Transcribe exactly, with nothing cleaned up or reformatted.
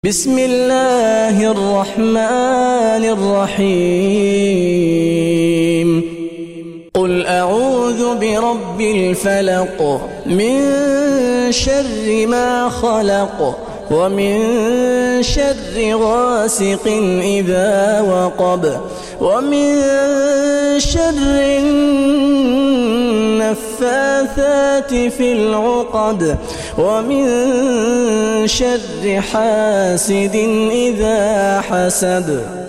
بسم الله الرحمن الرحيم قل أعوذ برب الفلق من شر ما خلق ومن شر غاسق إذا وقب ومن شر النفاثات في العقد ومن شر حاسد إذا حسد.